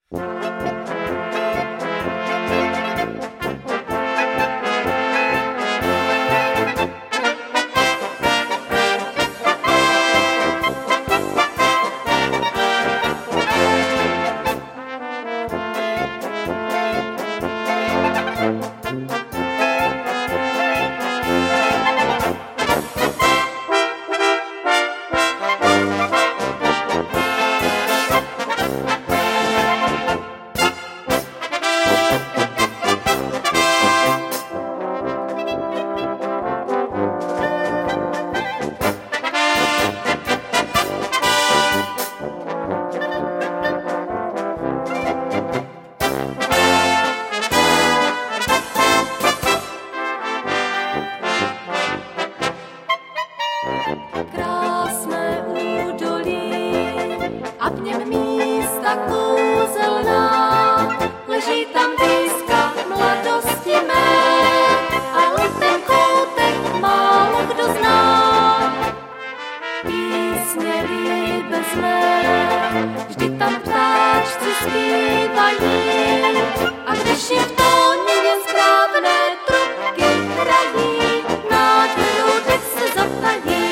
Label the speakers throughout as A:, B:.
A: Krásné údolí a v něm místa kouzelná, leží tam výzka mladosti mé, ale ten koutek málo kdo zná. Písně líbe zlé, vždy tam ptáčci zpívají, a když je v tóně správné trubky hrají, nádherou dech se zatají.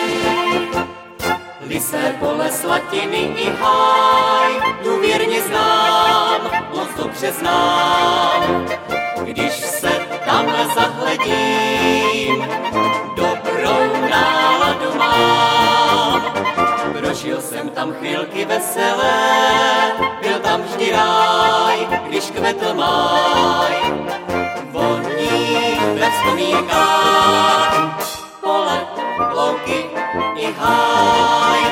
B: Lysé pole, slatiny i háj, důvěrně znám, moc dobře znám. Když se tam zahledím, dobrou náladu mám. Prožil jsem tam chvilky veselé, byl tam vždy ráj, když kvetl máj. Voní ve vzpomínkách, pole, louky i háj.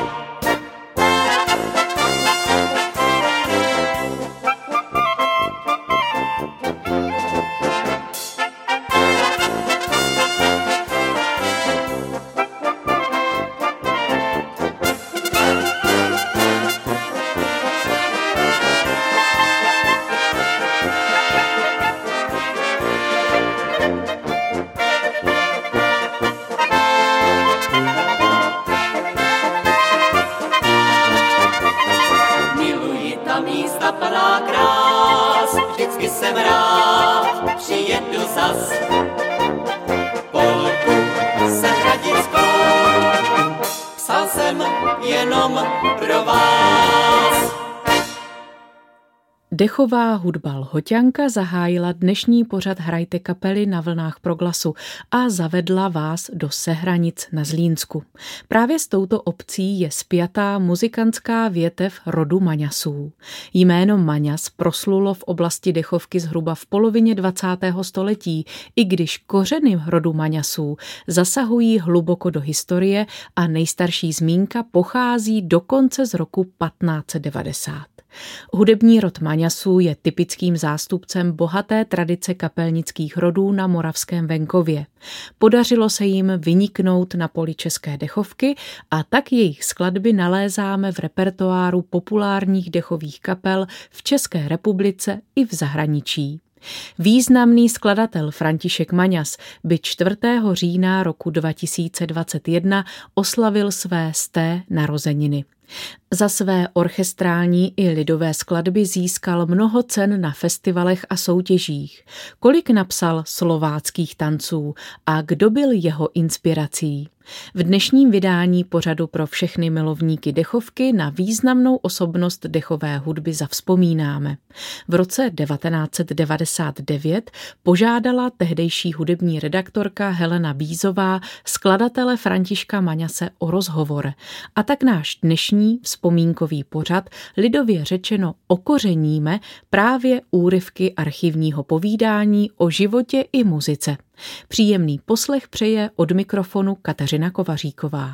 B: Místa plná krás, vždycky jsem rád, přijedu zas. Polku sehradickou, psal jsem jenom pro vás.
C: Dechová hudba Lhoťanka zahájila dnešní pořad Hrajte kapely na vlnách Proglasu a zavedla vás do Sehranic na Zlínsku. Právě s touto obcí je spjatá muzikantská větev rodu Maňasů. Jméno Maňas proslulo v oblasti dechovky zhruba v polovině 20. století, i když kořeny rodu Maňasů zasahují hluboko do historie a nejstarší zmínka pochází dokonce z roku 1590. Hudební rod Maňasů je typickým zástupcem bohaté tradice kapelnických rodů na moravském venkově. Podařilo se jim vyniknout na poli české dechovky a tak jejich skladby nalézáme v repertoáru populárních dechových kapel v České republice i v zahraničí. Významný skladatel František Maňas by 4. října roku 2021 oslavil své 100. narozeniny. Za své orchestrální i lidové skladby získal mnoho cen na festivalech a soutěžích. Kolik napsal slováckých tanců a kdo byl jeho inspirací? V dnešním vydání pořadu pro všechny milovníky dechovky na významnou osobnost dechové hudby zavzpomínáme. V roce 1999 požádala tehdejší hudební redaktorka Helena Bízová skladatele Františka Maňase o rozhovor. A tak náš dnešní vzpomínkový pořad lidově řečeno okořeníme právě úryvky archivního povídání o životě i muzice. Příjemný poslech přeje od mikrofonu Kateřina Kovaříková.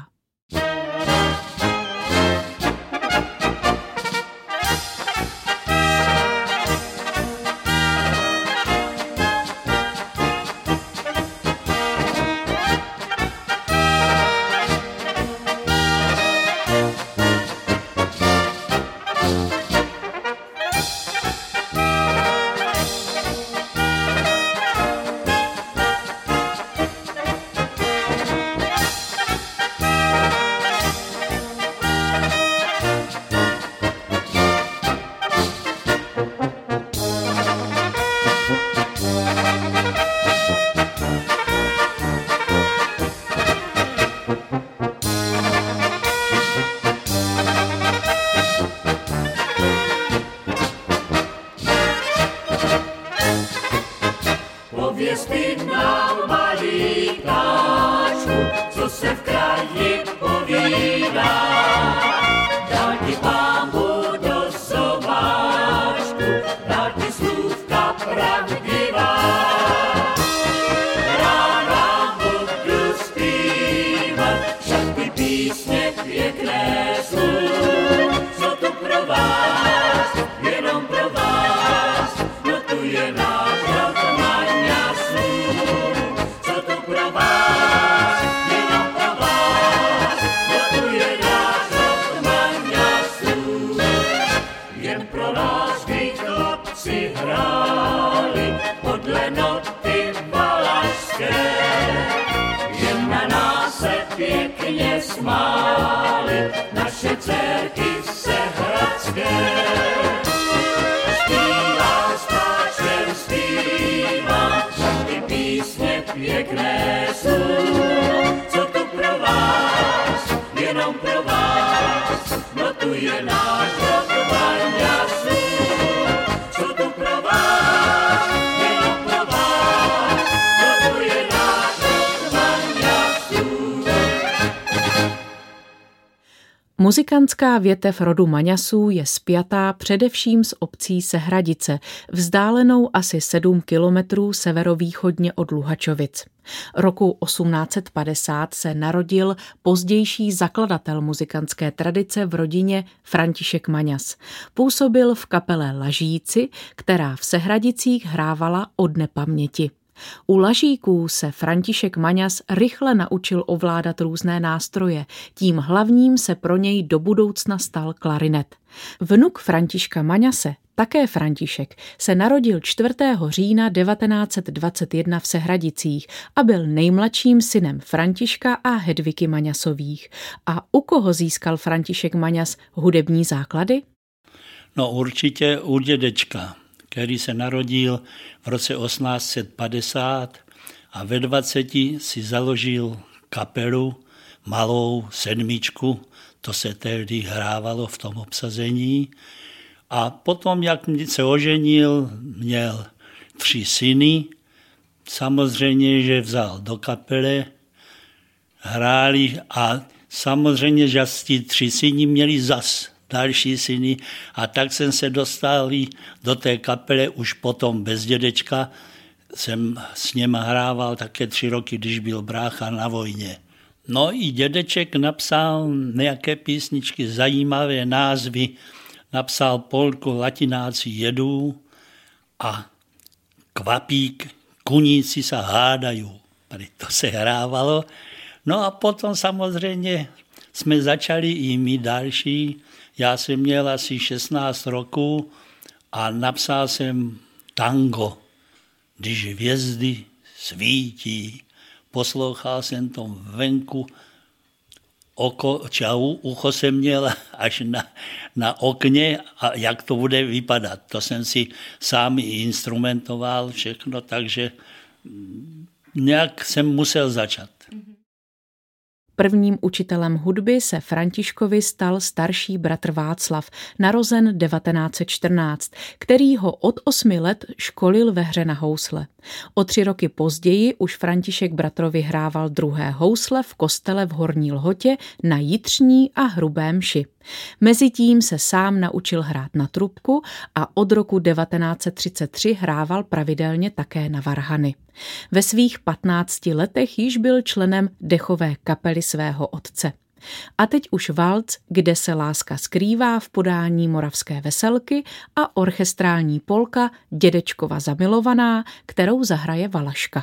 B: zpěvnal malý ptáčku, co se v kraji povídá. Dal ti Pánbu do sobáčku, dal ti slůvka pravdivá. Ráda budu zpívat, však ty písně pěkné jsou. Co to pro vás, jenom pro vás, no tu je náš rod Maňasů. Co to pro vás, jenom pro vás, no tu je náš rod Maňasů. Jen pro vás, kdy chlapci hráli podle noty valašské, jen na nás se pěkně smáli naše dcerky sehradské. Zpívá s ptáčkem, zpívá, však ty písně pěkné jsou. Co to pro vás, jenom pro vás, no tu je náš rod Maňasů. Co to pro vás, jenom pro vás, no tu je náš rod Maňasů.
C: Muzikantská větev rodu Maňasů je spjatá především s obcí Sehradice, vzdálenou asi 7 kilometrů severovýchodně od Luhačovic. Roku 1850 se narodil pozdější zakladatel muzikantské tradice v rodině František Maňas. Působil v kapele Lažíci, která v Sehradicích hrávala od nepaměti. U lažíků se František Maňas rychle naučil ovládat různé nástroje, tím hlavním se pro něj do budoucna stal klarinet. Vnuk Františka Maňase, také František, se narodil 4. října 1921 v Sehradicích a byl nejmladším synem Františka a Hedviky Maňasových. A u koho získal František Maňas hudební základy?
D: No určitě u dědečka, který se narodil v roce 1850 a ve 20 si založil kapelu, malou sedmičku, to se tehdy hrávalo v tom obsazení. A potom, jak se oženil, měl 3 syny, samozřejmě, že vzal do kapele, hráli a samozřejmě, že ti 3 syny měli zas další syny a tak jsem se dostal do té kapele už potom bez dědečka. Jsem s něma hrával také 3 roky, když byl brácha na vojně. No i dědeček napsal nějaké písničky, zajímavé názvy, napsal polku Latináci jedou a Kvapík, kuníci se hádají. To se hrávalo. No a potom samozřejmě jsme začali i my další. Já jsem měl asi 16 roků a napsal jsem tango, když hvězdy svítí. Poslouchal jsem to venku, ucho jsem měl až na okně a jak to bude vypadat. To jsem si sám instrumentoval všechno, takže nějak jsem musel začat.
C: Prvním učitelem hudby se Františkovi stal starší bratr Václav, narozen 1914, který ho od 8 let školil ve hře na housle. O 3 roky později už František bratrovi hrával druhé housle v kostele v Horní Lhotě na jitřní a hrubé mši. Mezitím se sám naučil hrát na trubku a od roku 1933 hrával pravidelně také na varhany. Ve svých 15 letech již byl členem dechové kapely svého otce. A teď už valc, Kde se láska skrývá v podání Moravské veselky a orchestrální polka Dědečkova zamilovaná, kterou zahraje Valaška.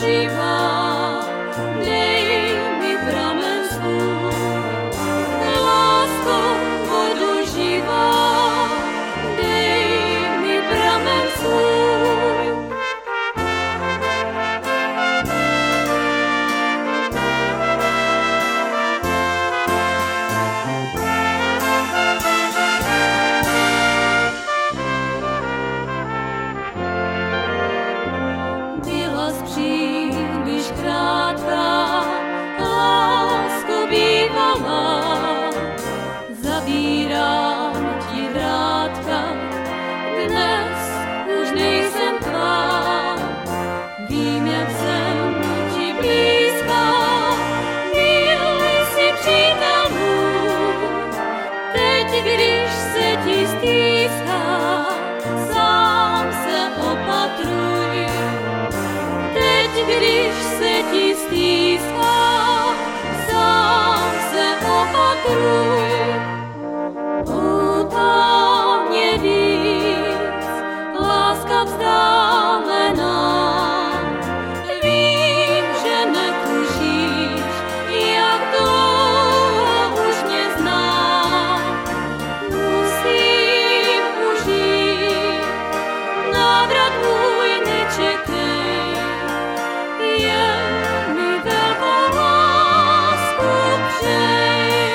A: živá, dej mi pramen svůj. Lásko, vodu živá, dej mi pramen svůj. Byla příliš krátká, lásko bývalá, zavírám ti vrátka, dnes už nejsem tvá. Vím, jak jsem ti blízká, milý si přítel můj. Teď, když se ti stýská, sám se opatruj. Teď, když se ti stýská, sám se opatruj. Poutá mě víc, láska vzdálená. Vím, že netušíš, jak dlouho už mě znám. Musím už jít, návrat můj nečekej. Jen mi velkou lásku přej.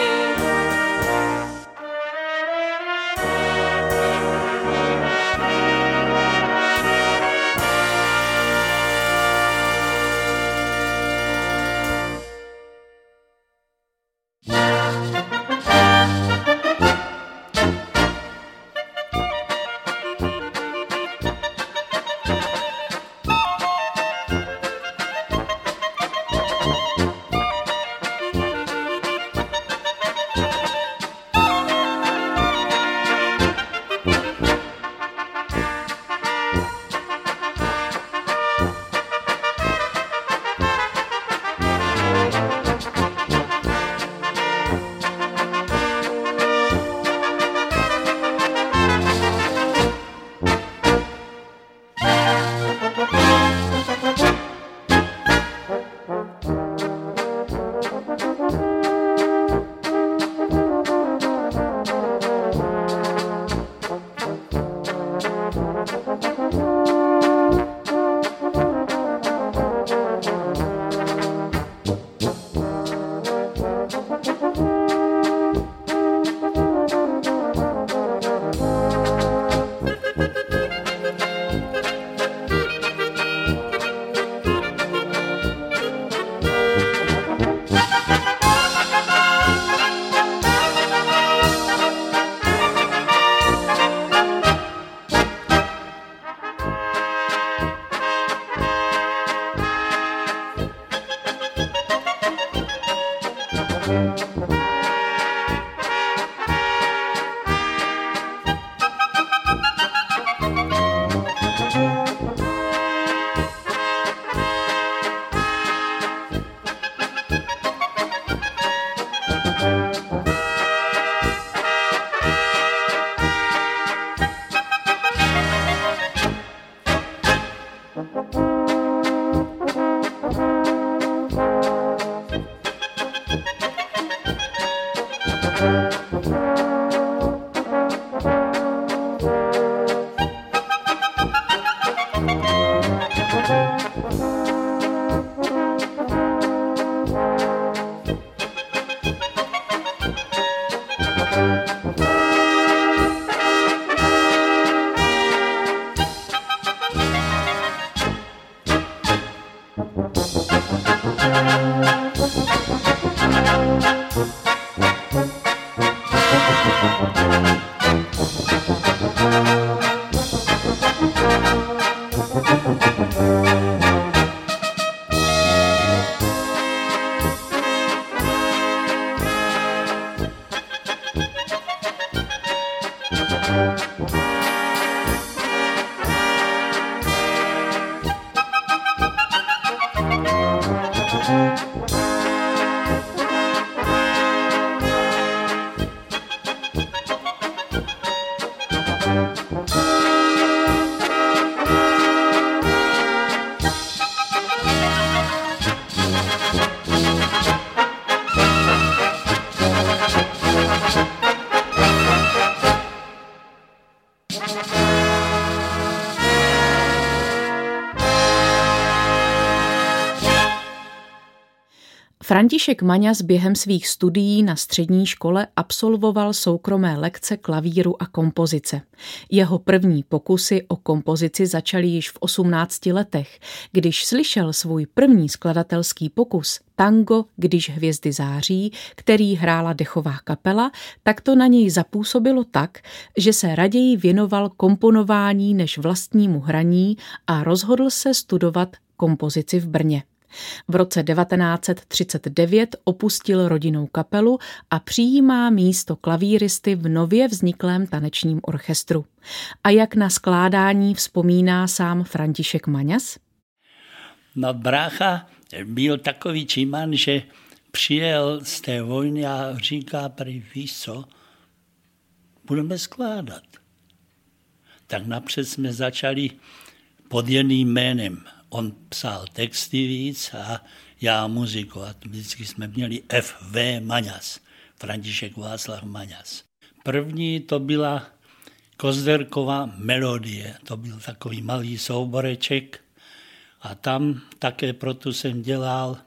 C: František Maňas během svých studií na střední škole absolvoval soukromé lekce klavíru a kompozice. Jeho první pokusy o kompozici začaly již v 18 letech, když slyšel svůj první skladatelský pokus Tango, když hvězdy září, který hrála dechová kapela, tak to na něj zapůsobilo tak, že se raději věnoval komponování než vlastnímu hraní a rozhodl se studovat kompozici v Brně. V roce 1939 opustil rodinnou kapelu a přijímá místo klavíristy v nově vzniklém tanečním orchestru. A jak na skládání vzpomíná sám František Maňas?
D: No brácha byl takový číman, že přijel z té vojny a říká, prý, víš co, budeme skládat. Tak napřed jsme začali pod jedným jménem. On psal texty víc a já muziku. A vždycky jsme měli F.V. Maňas, František Václav Maňas. První to byla Kozderkova melodie. To byl takový malý souboreček. A tam také proto jsem dělal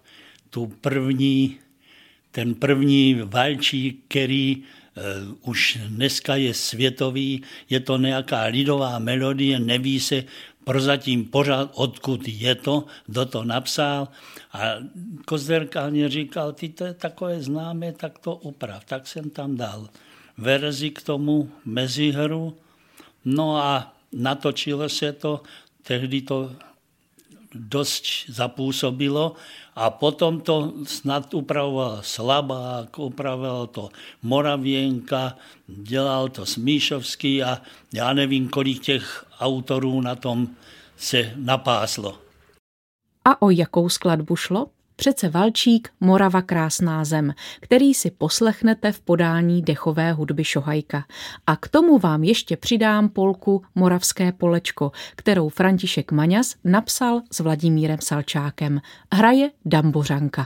D: ten první valčík, který už dneska je světový. Je to nějaká lidová melodie, neví se prozatím pořád, odkud je to, kdo to napsal. A Kozderka mě říkal, ty to je takové známé, tak to uprav. Tak jsem tam dal verzi k tomu mezihru. No a natočilo se to, tehdy to dost zapůsobilo a potom to snad upravoval Slabák, upravoval to Moravěnka, dělal to Smíšovský a já nevím, kolik těch autorů na tom se napáslo.
C: A o jakou skladbu šlo? Přece valčík Morava krásná zem, který si poslechnete v podání dechové hudby Šohajka. A k tomu vám ještě přidám polku Moravské polečko, kterou František Maňas napsal s Vladimírem Salčákem. Hraje Dambořanka.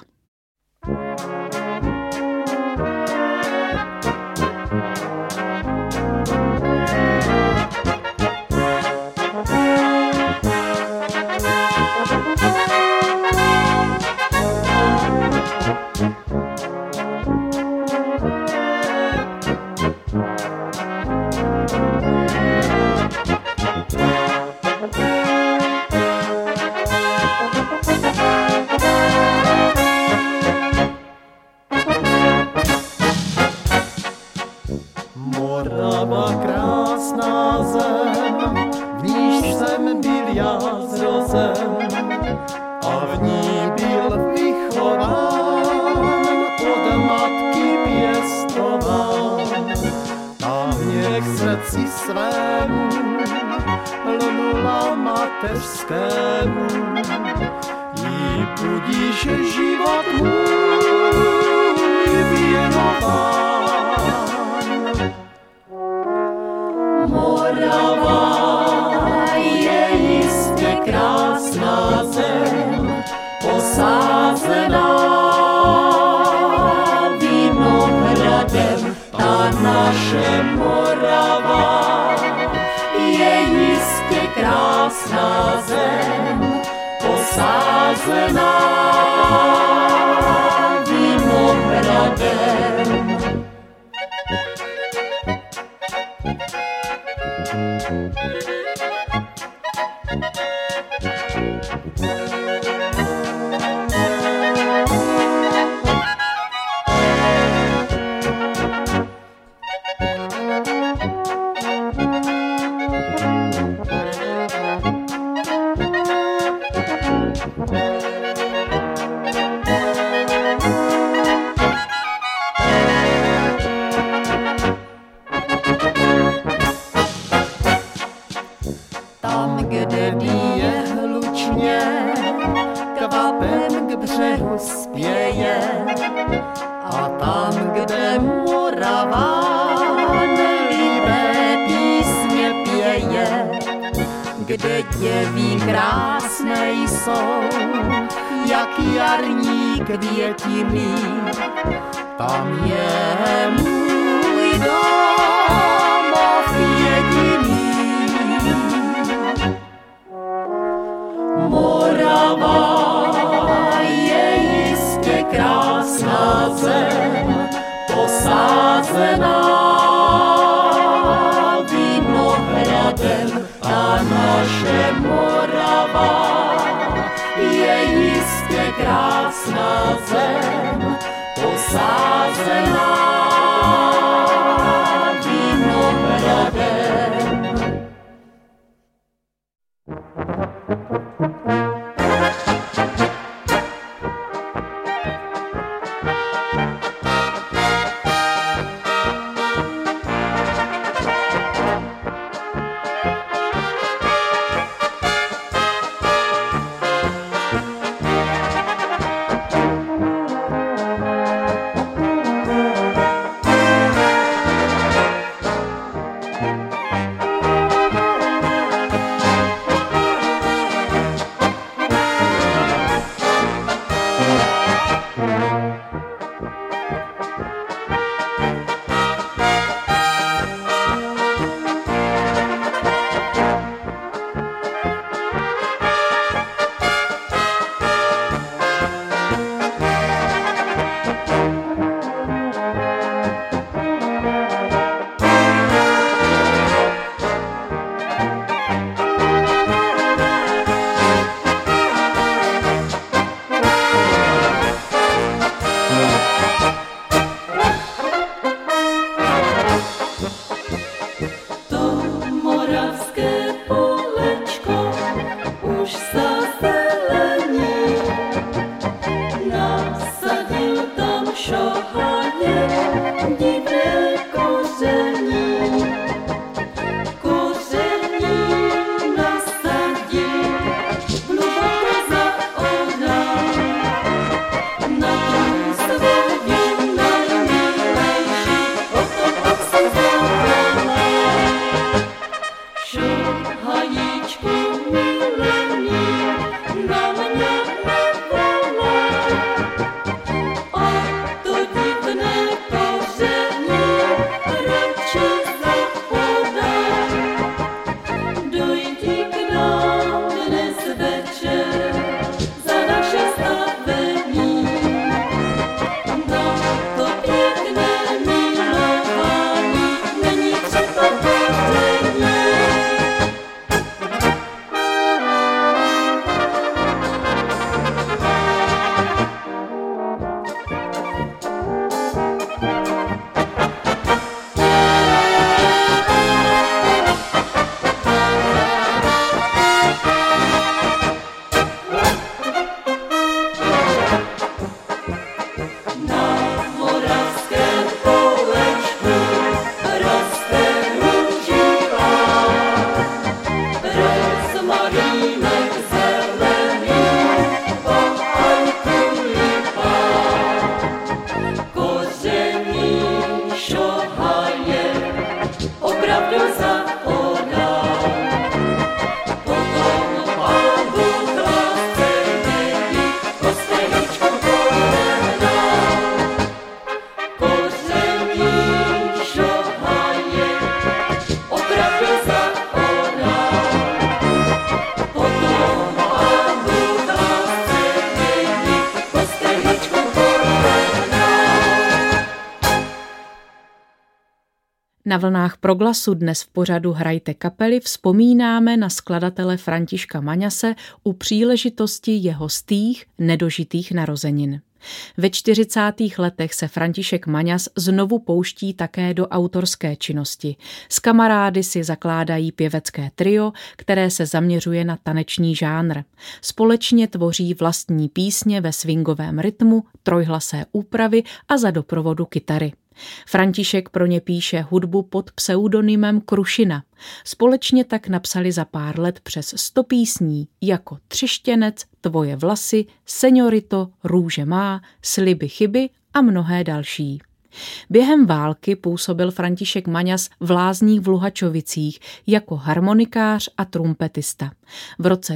E: Morava krásná zem, v níž jsem byl já zrozen a v ní byl vychován, od matky pěstován. Ta mě k srdci svému lnula mateřskému, jí budíš život můj věnován. Morava je jistě krásná zem, posázená vinohradem. Ta naše Morava je jistě krásná zem, posázená vinohradem. Tam, kde bíje hlučně, kvapem k břehu spěje, a tam, kde Morava nelibé písně pěje, kde děví krásné jsou, jak jarní květiny, tam je můj domov jediný. Morava je jistě krásná krásná zem, posázená vinohradem, ta naše Morava je jistě krásná zem, posázená vinohradem.
C: Na vlnách Proglasu dnes v pořadu Hrajte kapely vzpomínáme na skladatele Františka Maňase u příležitosti jeho stých nedožitých narozenin. Ve 40. letech se František Maňas znovu pouští také do autorské činnosti. S kamarády si zakládají pěvecké trio, které se zaměřuje na taneční žánr. Společně tvoří vlastní písně ve swingovém rytmu, trojhlasé úpravy a za doprovodu kytary. František pro ně píše hudbu pod pseudonymem Krušina. Společně tak napsali za pár let přes 100 písní jako Třeštěnec, Tvoje vlasy, Seňorito, Růže má, Sliby chyby a mnohé další. Během války působil František Maňas v Lázních v Luhačovicích jako harmonikář a trumpetista. V roce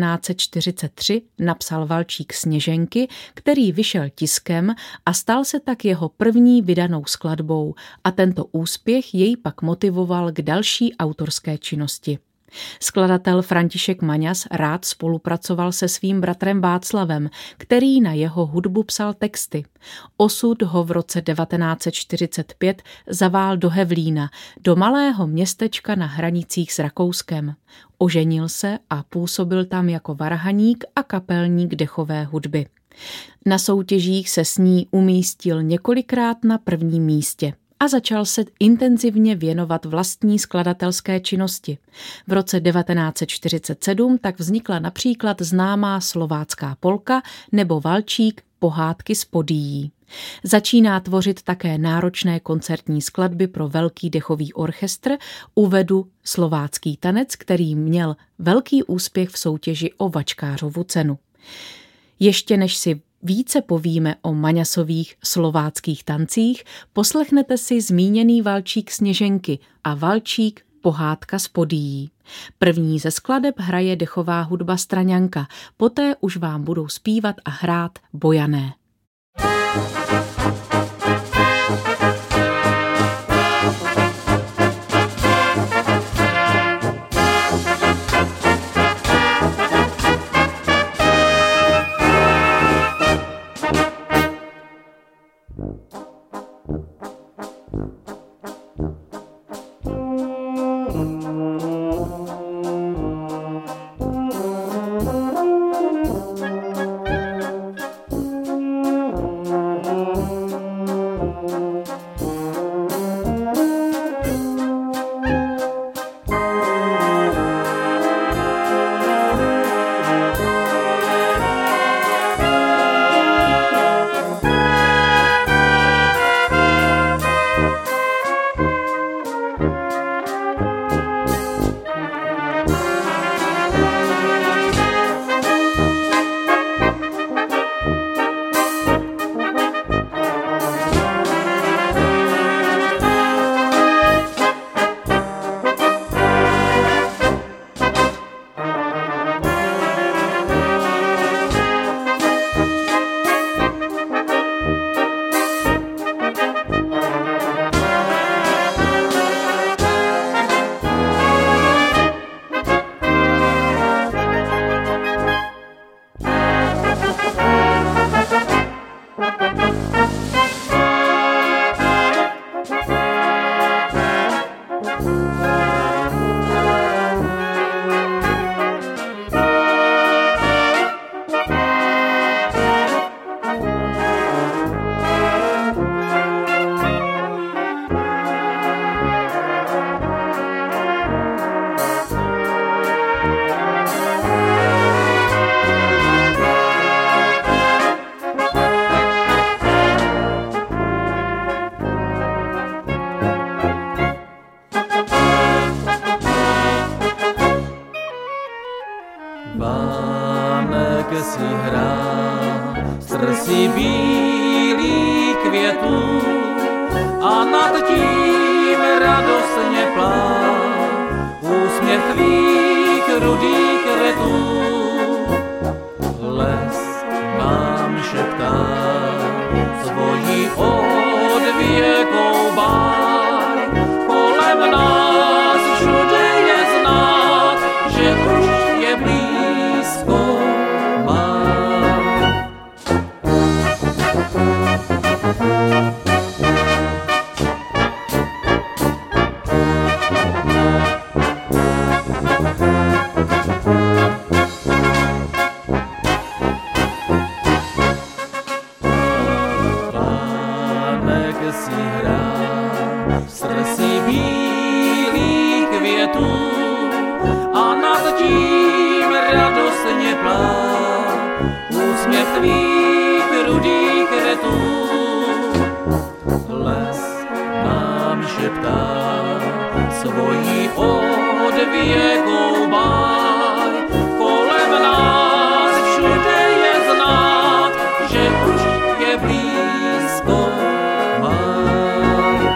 C: 1943 napsal valčík Sněženky, který vyšel tiskem a stal se tak jeho první vydanou skladbou a tento úspěch jej pak motivoval k další autorské činnosti. Skladatel František Maňas rád spolupracoval se svým bratrem Václavem, který na jeho hudbu psal texty. Osud ho v roce 1945 zavál do Hevlína, do malého městečka na hranicích s Rakouskem. Oženil se a působil tam jako varhaník a kapelník dechové hudby. Na soutěžích se s ní umístil několikrát na prvním místě a začal se intenzivně věnovat vlastní skladatelské činnosti. V roce 1947 tak vznikla například známá slovácká polka nebo valčík Pohádky z Podií. Začíná tvořit také náročné koncertní skladby pro velký dechový orchestr, uvedu Slovácký tanec, který měl velký úspěch v soutěži o Vačkářovu cenu. Ještě než si více povíme o Maňasových slováckých tancích, poslechnete si zmíněný valčík Sněženky a valčík Pohádka z Podií. První ze skladeb hraje dechová hudba Straňanka, poté už vám budou zpívat a hrát bojané.
E: si hrá srdci bílý květů a nad tím radostně plá úsměv tvých rudých květů. Les vám šeptá svojí odvěkou báj, kolem nás všude je znát, že už je blízko máj. Pánek si hrá srdci bílých květů a nad tím radostně plá úsměv tvých rudých květů. Les nám šeptá svojí odvěkou báj, kolem nás všude je znát, že už je blízko máj.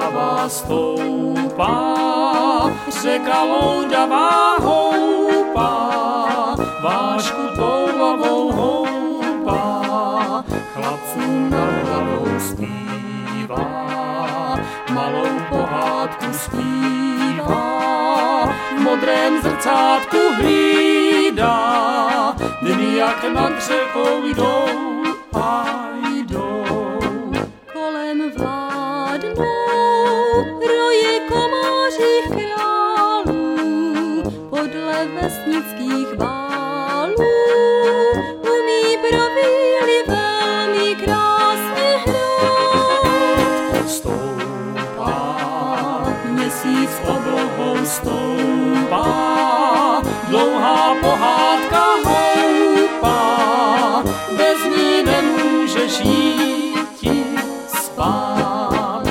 E: Vltava stoupá, řeka loudavá houpá, vášku toulavou houpá, chlapcům nad hlavou zpívá, malou pohádku zpívá, v modrém zrcátku hlídá, dny jak nad řekou jdou a jdou.
A: Kolem vládnou roje komářích králů, podle vesnických bálů umí bravýly velmi krásně hrát.
E: Stoupá, měsíc oblohou stoupá, dlouhá pohádka houpá, bez ní nemůžeš jít spát.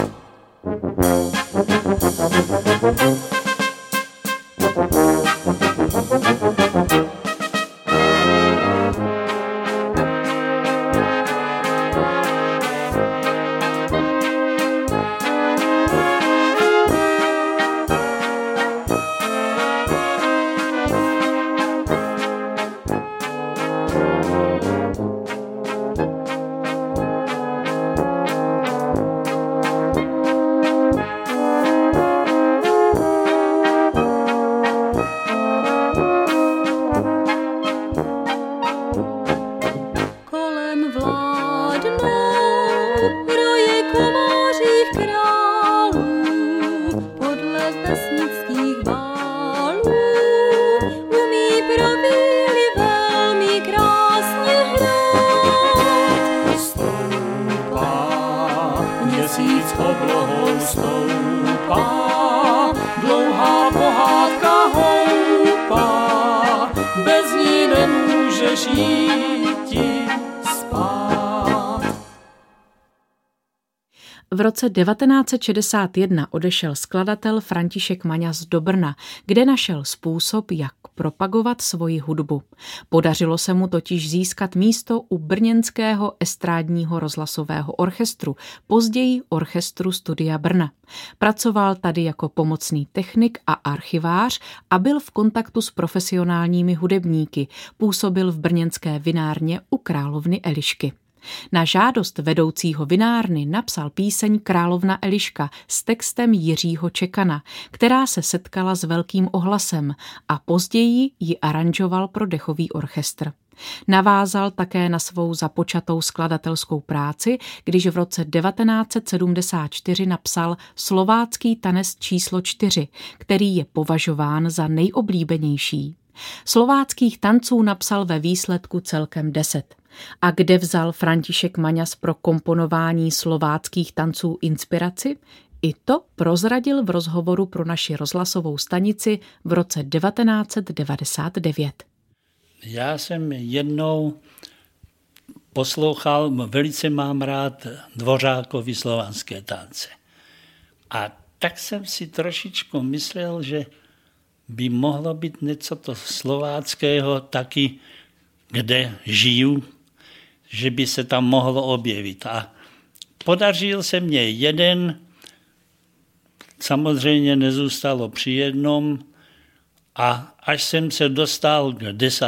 A: Kolem vládnou roje komářích králů, podle vesnických bálů umí bravýly velmi krásně hrát.
E: Stoupá, měsíc oblohou stoupá, dlouhá pohádka houpá, bez ní nemůžeš jít spát.
C: V roce 1961 odešel skladatel František Maňas do Brna, kde našel způsob, jak propagovat svoji hudbu. Podařilo se mu totiž získat místo u brněnského estrádního rozhlasového orchestru, později orchestru Studia Brna. Pracoval tady jako pomocný technik a archivář a byl v kontaktu s profesionálními hudebníky. Působil v brněnské vinárně u královny Elišky. Na žádost vedoucího vinárny napsal píseň Královna Eliška s textem Jiřího Čekana, která se setkala s velkým ohlasem a později ji aranžoval pro dechový orchestr. Navázal také na svou započatou skladatelskou práci, když v roce 1974 napsal Slovácký tanec číslo 4, který je považován za nejoblíbenější. Slováckých tanců napsal ve výsledku celkem 10. A kde vzal František Maňas pro komponování slováckých tanců inspiraci? I to prozradil v rozhovoru pro naši rozhlasovou stanici v roce 1999.
D: Já jsem jednou poslouchal, velice mám rád Dvořákovy slovanské tance. A tak jsem si trošičku myslel, že by mohlo být něco to slováckého taky, kde žiju, že by se tam mohlo objevit. A podařil se mně jeden, samozřejmě nezůstalo při jednom, a až jsem se dostal k 10.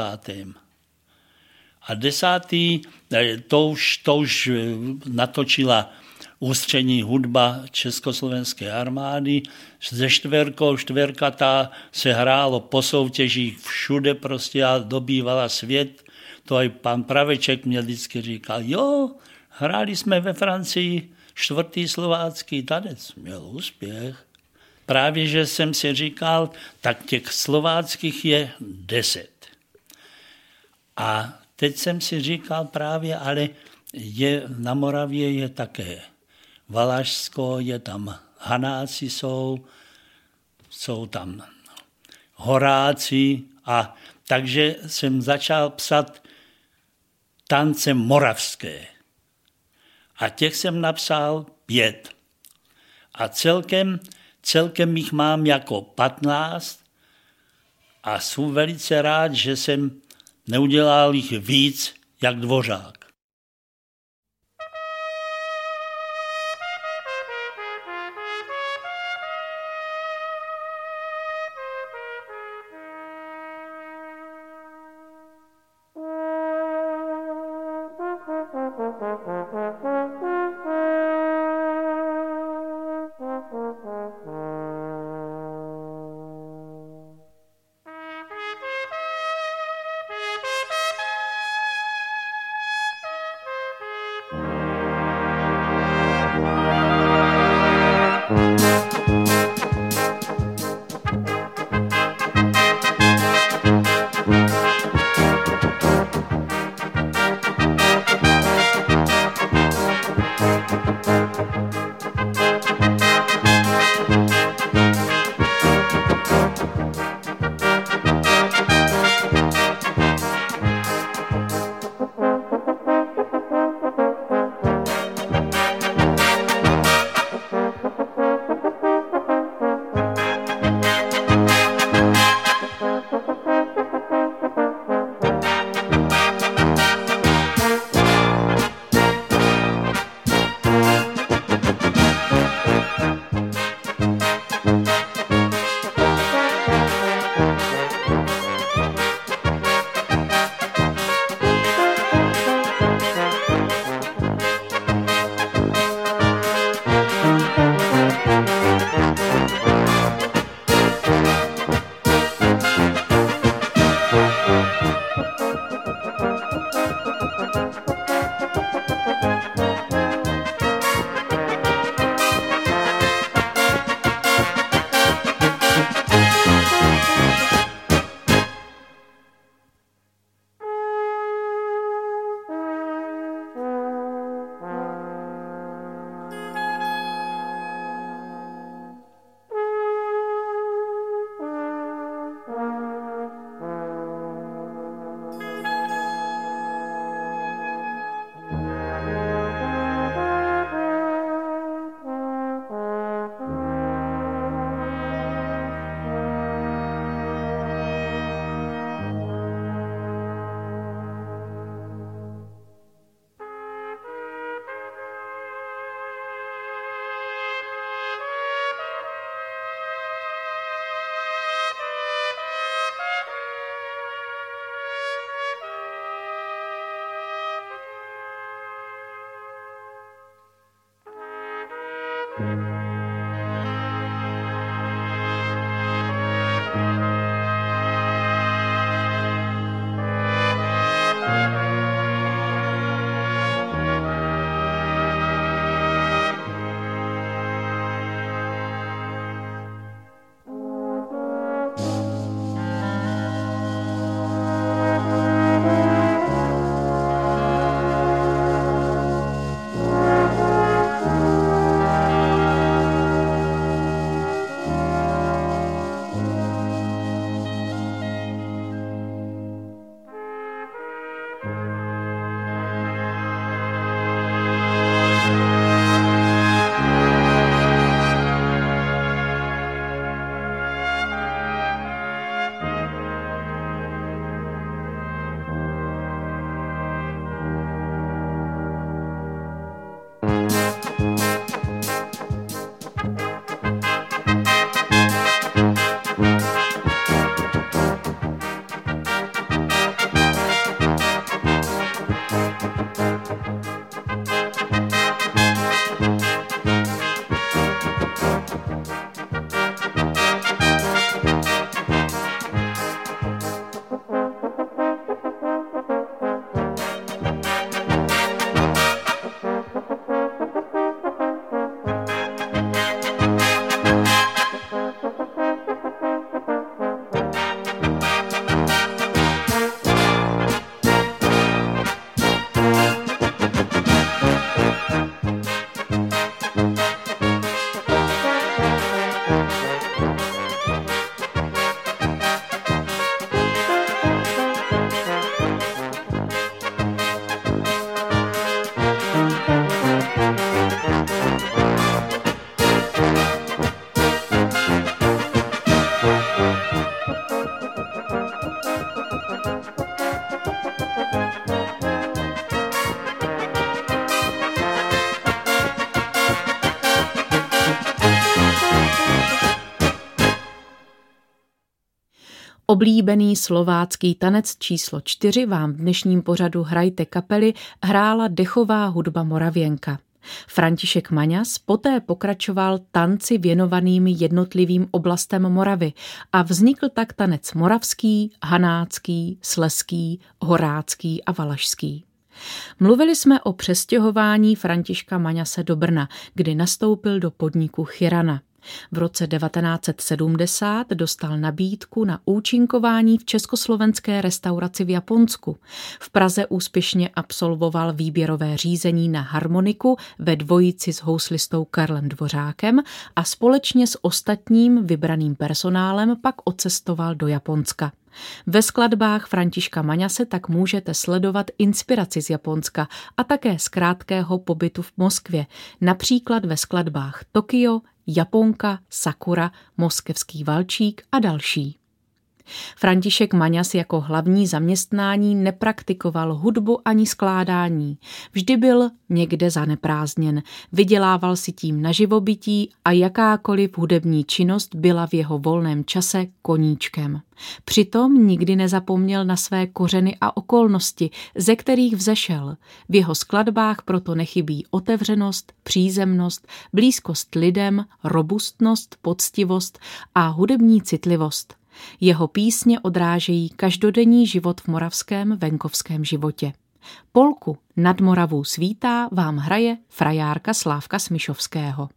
D: A 10. to už natočila ústřední hudba Československé armády. Se 4. ta se hrálo po soutěžích všude prostě a dobývala svět. To i pan Praveček mě vždycky říkal, jo, hráli jsme ve Francii 4. slovácký tanec. Měl úspěch. Právě, že jsem si říkal, tak těch slováckých je 10. A teď jsem si říkal právě, ale na Moravě je také Valašsko, je tam Hanáci jsou tam Horáci, a takže jsem začal psat tance moravské. A těch jsem napsal 5. A celkem jich mám jako 15 a jsem velice rád, že jsem neudělal jich víc jak Dvořák.
C: Oblíbený slovácký tanec číslo 4 vám v dnešním pořadu Hrajte kapely hrála dechová hudba Moravěnka. František Maňas poté pokračoval tanci věnovanými jednotlivým oblastem Moravy a vznikl tak tanec moravský, hanácký, slezský, horácký a valašský. Mluvili jsme o přestěhování Františka Maňase do Brna, kdy nastoupil do podniku Chirana. V roce 1970 dostal nabídku na účinkování v československé restauraci v Japonsku. V Praze úspěšně absolvoval výběrové řízení na harmoniku ve dvojici s houslistou Karlem Dvořákem a společně s ostatním vybraným personálem pak odcestoval do Japonska. Ve skladbách Františka Maňase tak můžete sledovat inspiraci z Japonska a také z krátkého pobytu v Moskvě, například ve skladbách Tokio, Japonka, Sakura, Moskevský valčík a další. František Maňas jako hlavní zaměstnání nepraktikoval hudbu ani skládání. Vždy byl někde zaneprázdněn, vydělával si tím na živobytí a jakákoliv hudební činnost byla v jeho volném čase koníčkem. Přitom nikdy nezapomněl na své kořeny a okolnosti, ze kterých vzešel. V jeho skladbách proto nechybí otevřenost, přízemnost, blízkost lidem, robustnost, poctivost a hudební citlivost. Jeho písně odrážejí každodenní život v moravském venkovském životě. Polku Nad Moravou svítá vám hraje frajárka Slávka Smišovského.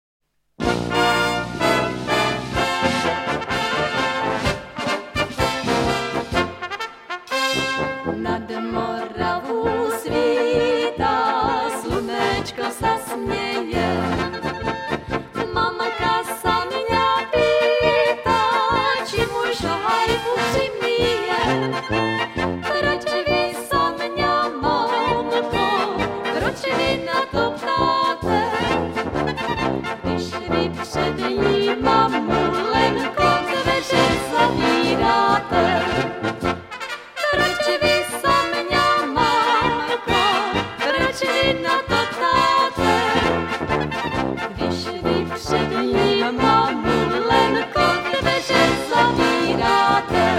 A: Nad Moravou svítá, slunečko se směje. Mamka sa mě pýtá, či můj šahaj upřímný je. Proč vy sa mě, mamko, proč vy na to ptáte? Když vy před ní, mamulenko, dveře zavíráte. Proč vy sa mě, mamko, proč vy na to ptáte? Když vy před ní, mamulenko, dveře zavíráte.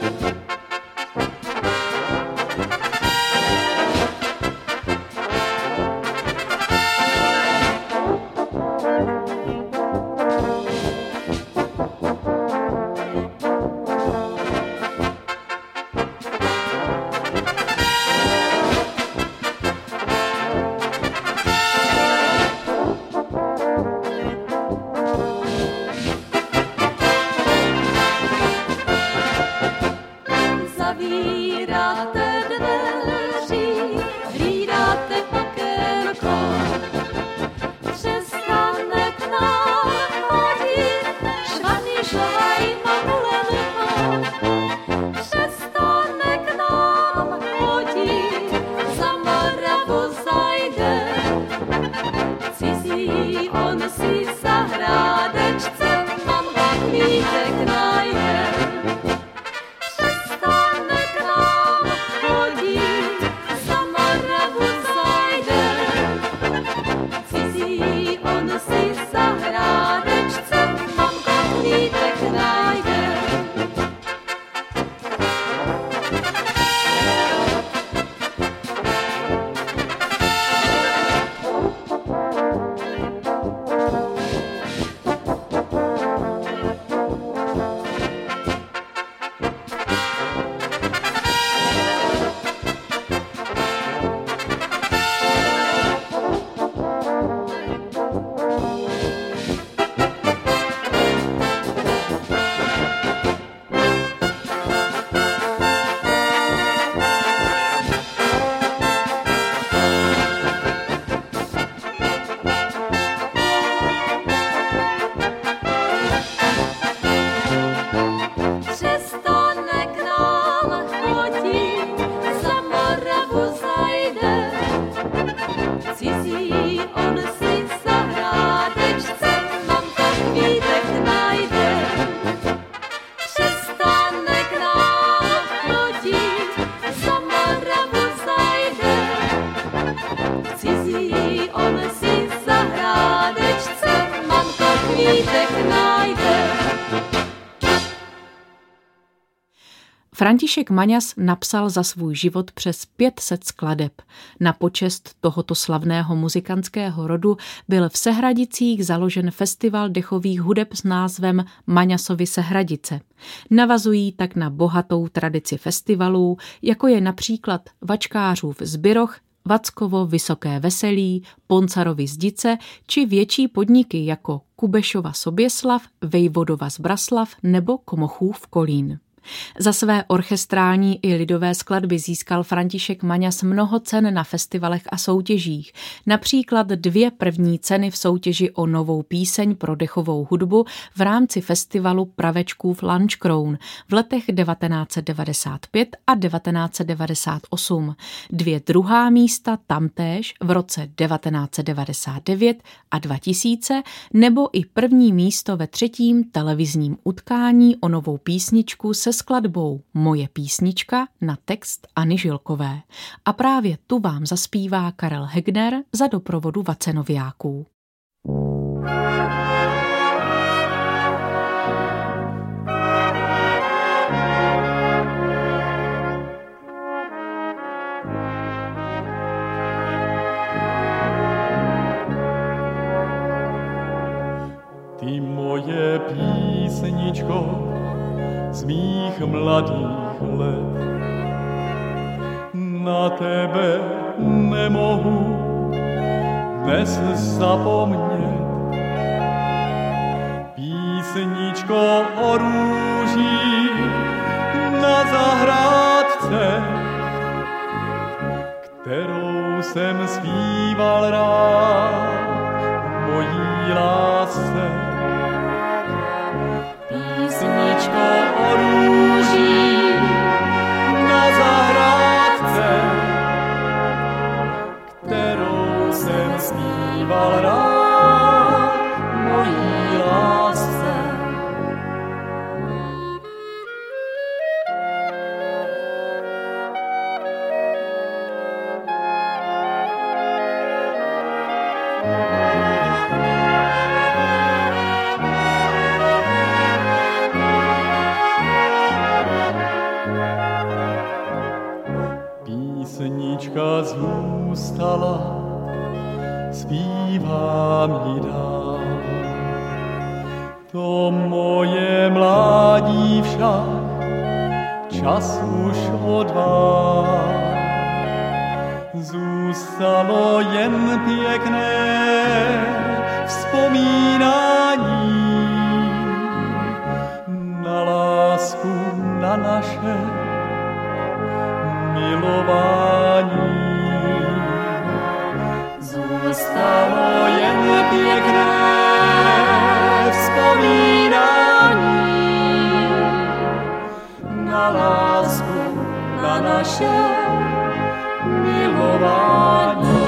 A: Zavíráte dveří, hlídáte okénko, přestane k nám chodit švaný šlaj mamulenko. Přestane k nám chodit, za Moravu zajde, cizí on si zahrádečce, mamka kvítek najde.
C: František Maňas napsal za svůj život přes 500 skladeb. Na počest tohoto slavného muzikantského rodu byl v Sehradicích založen festival dechových hudeb s názvem Maňasovy Sehradice. Navazují tak na bohatou tradici festivalů, jako je například Vačkářův Zbyroch, Vackovo Vysoké Veselí, Poncarovy Zdice či větší podniky jako Kubešova Soběslav, Vejvodova Zbraslav nebo Komochův Kolín. Za své orchestrální i lidové skladby získal František Maňas mnoho cen na festivalech a soutěžích, například 2 první ceny v soutěži o novou píseň pro dechovou hudbu v rámci festivalu Pravečkův Lanškroun v letech 1995 a 1998, 2 druhá místa tamtéž v roce 1999 a 2000 nebo i první místo ve 3. televizním utkání o novou písničku se skladbou Moje písnička na text Anny Žilkové. A právě tu vám zaspívá Karel Hegner za doprovodu Vacenoviáků.
E: Ty moje písničko z mých mladých let, na tebe nemohu dnes zapomnět. Písničko o růží na zahrádce, kterou jsem zpíval rád mojí lásce. Písničko o růží na zahrádce, kterou jsem zpíval rád mojí lásce. Písnička zůstala, zpívám ji dál. To moje mládí však čas už odvál. Zůstalo jen pěkné vzpomínání na lásku, na naše milování. Zůstalo jen pěkné vzpomínání na lásku, na naše milování.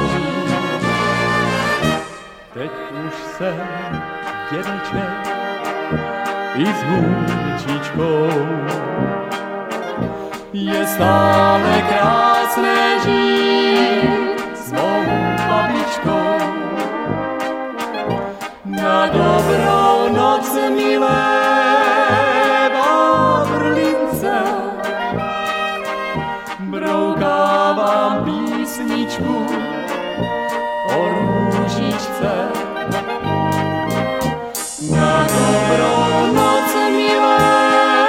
E: Teď už jsem dědeček i s hůlčičkou. Je stále krásné žít s mou babičkou. Na dobrou noc, milé Vavrince, broukávám písničku o růžičce. Na dobrou noc, milé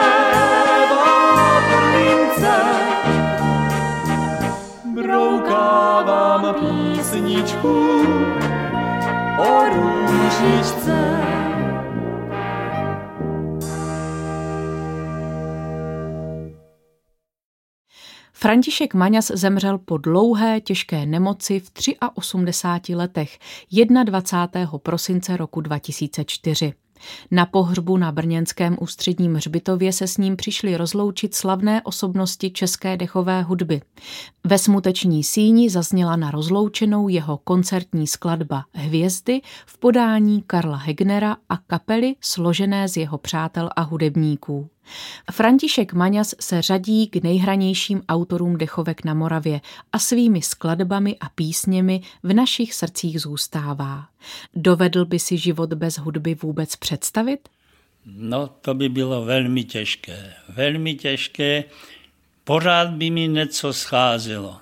E: broukávám písničku o růžičce.
C: František Maňas zemřel po dlouhé těžké nemoci v 83 letech 21. prosince roku 2004. Na pohřbu na brněnském ústředním hřbitově se s ním přišli rozloučit slavné osobnosti české dechové hudby. Ve smuteční síni zazněla na rozloučenou jeho koncertní skladba Hvězdy v podání Karla Hegnera a kapely složené z jeho přátel a hudebníků. František Maňas se řadí k nejhranějším autorům dechovek na Moravě a svými skladbami a písněmi v našich srdcích zůstává. Dovedl by si život bez hudby vůbec představit?
D: No, to by bylo velmi těžké. Velmi těžké. Pořád by mi něco scházelo.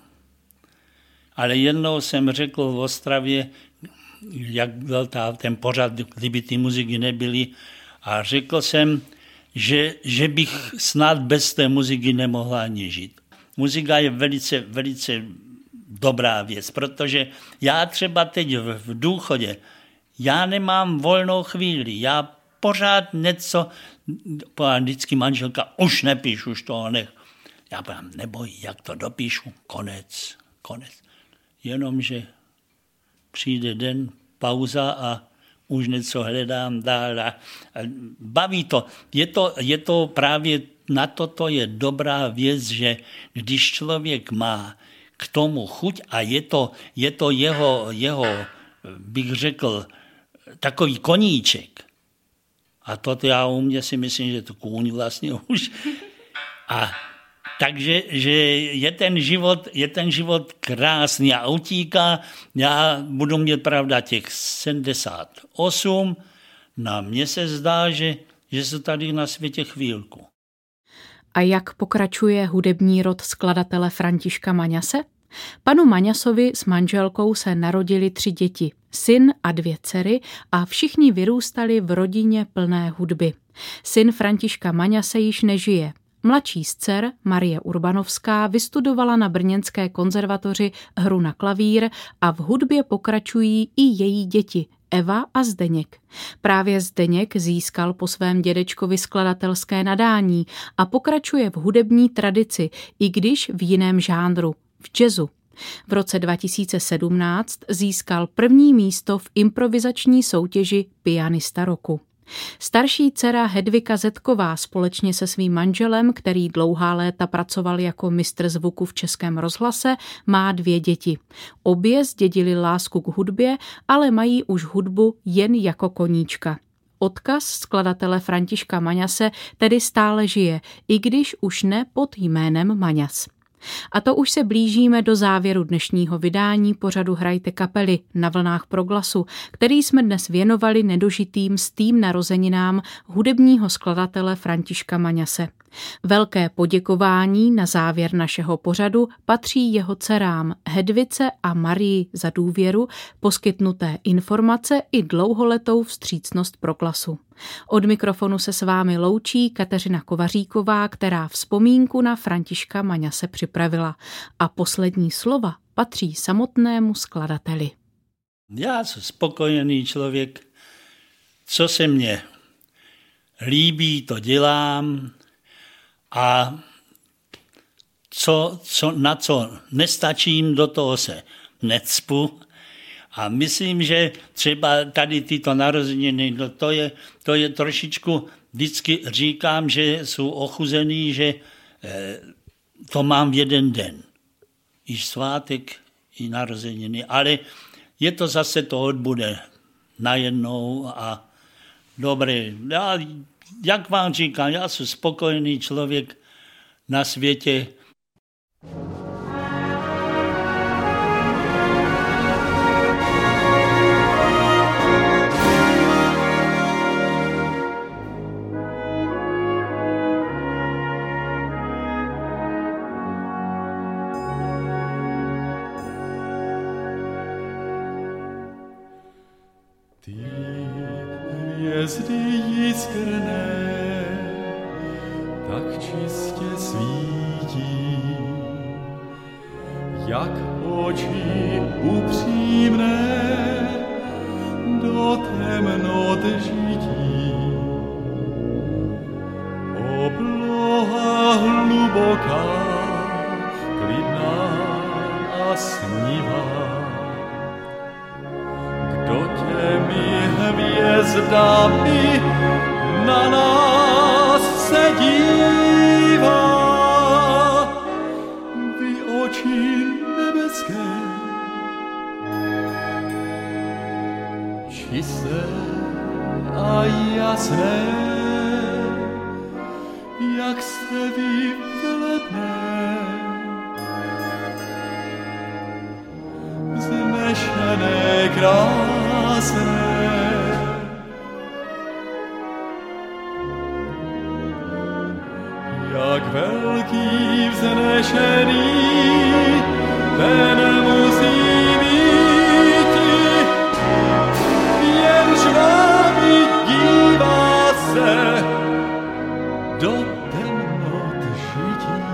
D: Ale jednou jsem řekl v Ostravě, jak byl ten pořád, kdyby ty muziky nebyly, a řekl jsem, že bych snad bez té muziky nemohla ani žít. Muzika je velice, velice dobrá věc, protože já třeba teď v důchodě, já nemám volnou chvíli, já pořád něco, vždycky manželka, už nepíš, už toho nech. Já povím, neboj, jak to dopíšu, konec. Jenomže přijde den, pauza a už něco hledám dál. A baví to. Je to právě na toto je dobrá věc, že když člověk má k tomu chuť a je to jeho, bych řekl, takový koníček. A to já u mě si myslím, že to kůň vlastně už. A takže že je ten život krásný a utíká. Já budu mít pravda těch 78. Na mně se zdá, že jsou tady na světě chvílku.
C: A jak pokračuje hudební rod skladatele Františka Maňase? Panu Maňasovi s manželkou se narodili 3 děti, syn a 2 dcery a všichni vyrůstali v rodině plné hudby. Syn Františka Maňase již nežije. Mladší z dcer, Marie Urbanovská, vystudovala na Brněnské konzervatoři hru na klavír a v hudbě pokračují i její děti, Eva a Zdeněk. Právě Zdeněk získal po svém dědečkovi skladatelské nadání a pokračuje v hudební tradici, i když v jiném žánru, v jazzu. V roce 2017 získal 1. místo v improvizační soutěži Pianista roku. Starší dcera Hedvika Zetková společně se svým manželem, který dlouhá léta pracoval jako mistr zvuku v Českém rozhlase, má 2 děti. Obě zdědili lásku k hudbě, ale mají už hudbu jen jako koníčka. Odkaz skladatele Františka Maňase tedy stále žije, i když už ne pod jménem Maňas. A to už se blížíme do závěru dnešního vydání pořadu Hrajte kapely na vlnách Proglasu, který jsme dnes věnovali nedožitým stým narozeninám hudebního skladatele Františka Maňase. Velké poděkování na závěr našeho pořadu patří jeho dcerám Hedvice a Marii za důvěru, poskytnuté informace i dlouholetou vstřícnost Proglasu. Od mikrofonu se s vámi loučí Kateřina Kovaříková, která vzpomínku na Františka Maňase připravila. A poslední slova patří samotnému skladateli.
D: Já jsem spokojený člověk, co se mně líbí, to dělám a na co nestačím, do toho se necpu. A myslím, že třeba tady tyto narozeniny, to je trošičku, vždycky říkám, že jsou ochuzený, že to mám v jeden den. I svátek, i narozeniny, ale je to zase, to odbude najednou a dobré. Jak vám říkám, já jsem spokojený člověk na světě.
E: Hvězdy jiskrné tak čistě svítí, jak oči upřímné do temnot žití. Obloha hluboká, klidná a snivá, kdo těmi hvězdami na nás se dívá. Vy oči nebeské, čisté a jasné, jak jste vy vletné, vznešené, krásné. jak velký vznešený, ten musí býti, jenž vámi dívá se do temnot žití.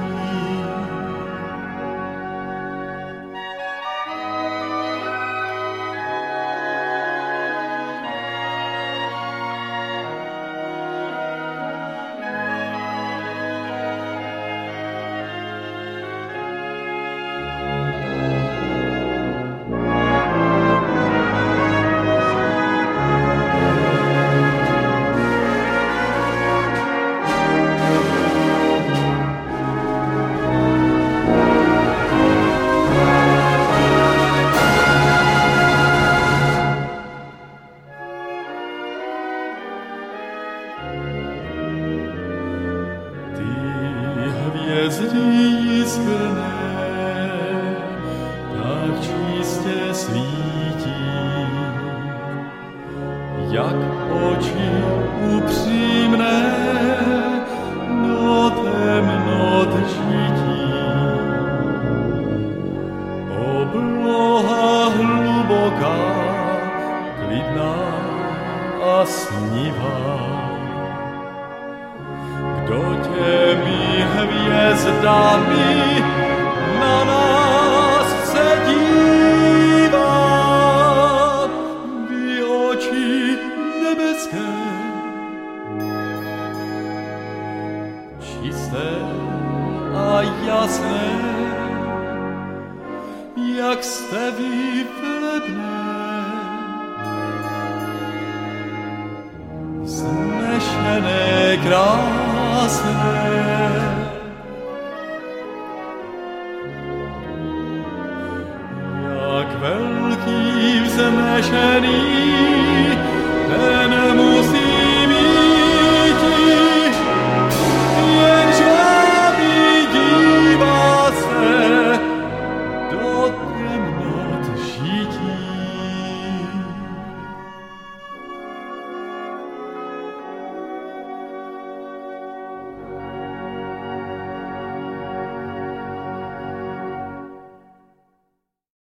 E: Hvězdy jiskrné, tak čistě svítí, jak oči upřímné do temnot žití. Obloha hluboká, klidná a snivá, kdo těmi hvězdami na nás se dívá, by oči nebeské, čisté a jasné, jak jste vy velebné, vznešené, krásné.